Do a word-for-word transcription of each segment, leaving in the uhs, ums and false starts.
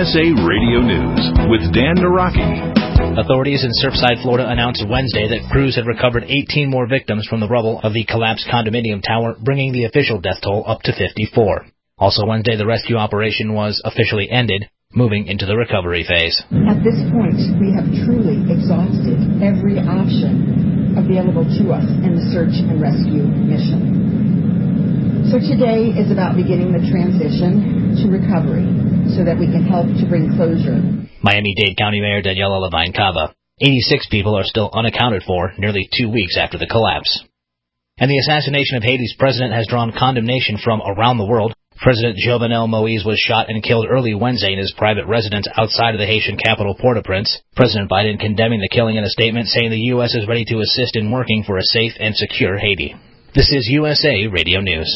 S A Radio News with Dan Naraki. Authorities in Surfside, Florida announced Wednesday that crews had recovered eighteen more victims from the rubble of the collapsed condominium tower, bringing the official death toll up to fifty-four. Also Wednesday, the rescue operation was officially ended, moving into the recovery phase. At this point, we have truly exhausted every option available to us in the search and rescue mission. So today is about beginning the transition to recovery so that we can help to bring closure. Miami-Dade County Mayor Daniela Levine Cava. eighty-six people are still unaccounted for nearly two weeks after the collapse. And the assassination of Haiti's president has drawn condemnation from around the world. President Jovenel Moïse was shot and killed early Wednesday in his private residence outside of the Haitian capital, Port-au-Prince. President Biden condemning the killing in a statement, saying the U S is ready to assist in working for a safe and secure Haiti. This is U S A Radio News.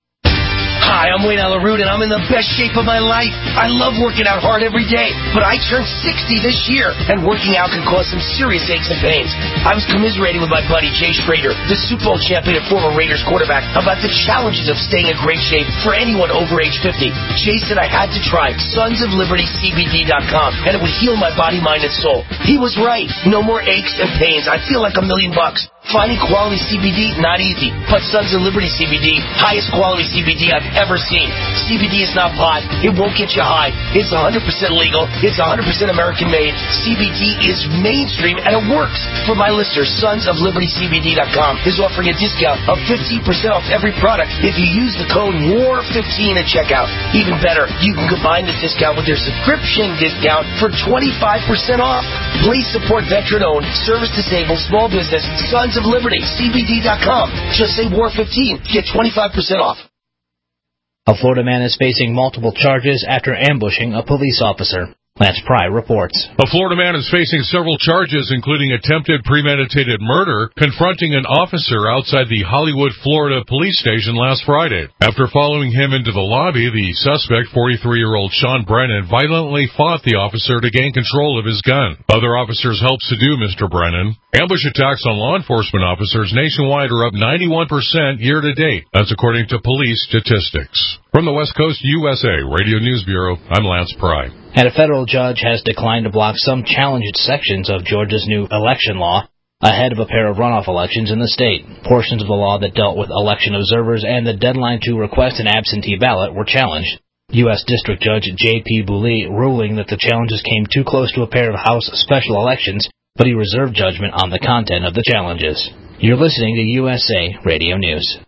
Hi, I'm Wayne Alaroot, and I'm in the best shape of my life. I love working out hard every day, but I turned sixty this year, and working out can cause some serious aches and pains. I was commiserating with my buddy Jay Schrader, the Super Bowl champion and former Raiders quarterback, about the challenges of staying in great shape for anyone over age fifty. Jay said I had to try Sons of Liberty C B D dot com, and it would heal my body, mind, and soul. He was right. No more aches and pains. I feel like a million bucks. Finding quality C B D, not easy. But Sons of Liberty C B D, highest quality C B D I've ever seen. C B D is not pot. It won't get you high. It's one hundred percent legal. It's one hundred percent American made. C B D is mainstream, and it works. For my listeners, Sons of Liberty C B D dot com is offering a discount of fifteen percent off every product if you use the code W A R fifteen at checkout. Even better, you can combine this discount with their subscription discount for twenty-five percent off. Please support veteran-owned, service-disabled, small business, Sons of Liberty, C B D dot com. Just say W A R fifteen. Get twenty-five percent off. A Florida man is facing multiple charges after ambushing a police officer. Lance Pry reports. A Florida man is facing several charges, including attempted premeditated murder, confronting an officer outside the Hollywood, Florida police station last Friday. After following him into the lobby, the suspect, forty-three-year-old Sean Brennan, violently fought the officer to gain control of his gun. Other officers helped subdue Mister Brennan. Ambush attacks on law enforcement officers nationwide are up ninety-one percent year to date. That's according to police statistics. From the West Coast U S A Radio News Bureau, I'm Lance Pry. And a federal judge has declined to block some challenged sections of Georgia's new election law ahead of a pair of runoff elections in the state. Portions of the law that dealt with election observers and the deadline to request an absentee ballot were challenged. U S District Judge J P Booley ruling that the challenges came too close to a pair of House special elections, but he reserved judgment on the content of the challenges. You're listening to U S A Radio News.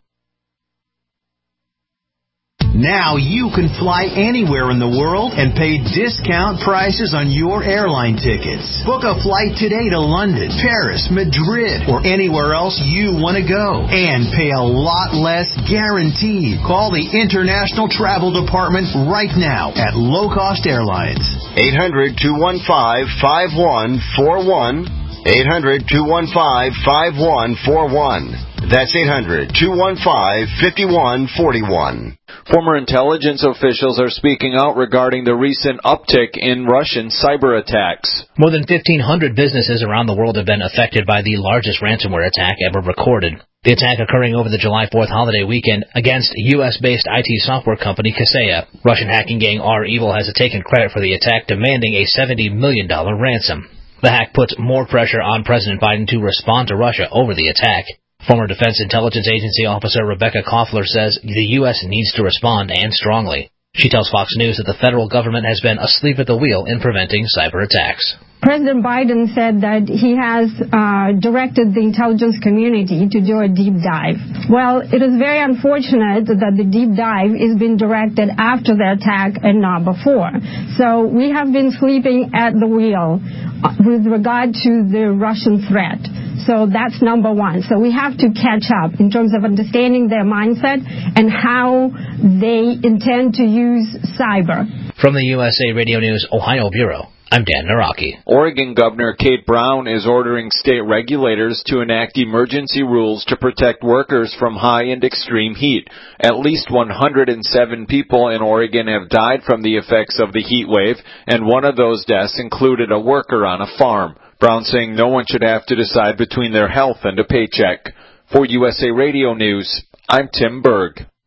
Now you can fly anywhere in the world and pay discount prices on your airline tickets. Book a flight today to London, Paris, Madrid, or anywhere else you want to go. And pay a lot less guaranteed. Call the International Travel Department right now at Low Cost Airlines. eight hundred, two one five, five one four one. eight hundred, two one five, five one four one. That's eight hundred, two one five, five one four one. Former intelligence officials are speaking out regarding the recent uptick in Russian cyber attacks. More than fifteen hundred businesses around the world have been affected by the largest ransomware attack ever recorded. The attack occurring over the July fourth holiday weekend against U S-based I T software company Kaseya. Russian hacking gang REvil has taken credit for the attack, demanding a seventy million dollars ransom. The hack puts more pressure on President Biden to respond to Russia over the attack. Former Defense Intelligence Agency officer Rebecca Koffler says the U S needs to respond, and strongly. She tells Fox News that the federal government has been asleep at the wheel in preventing cyber attacks. President Biden said that he has uh, directed the intelligence community to do a deep dive. Well, it is very unfortunate that the deep dive is being directed after the attack and not before. So we have been sleeping at the wheel with regard to the Russian threat. So that's number one. So we have to catch up in terms of understanding their mindset and how they intend to use cyber. From the U S A Radio News Ohio Bureau, I'm Dan Naraki. Oregon Governor Kate Brown is ordering state regulators to enact emergency rules to protect workers from high and extreme heat. At least one hundred seven people in Oregon have died from the effects of the heat wave, and one of those deaths included a worker on a farm. Brown saying no one should have to decide between their health and a paycheck. For U S A Radio News, I'm Tim Berg.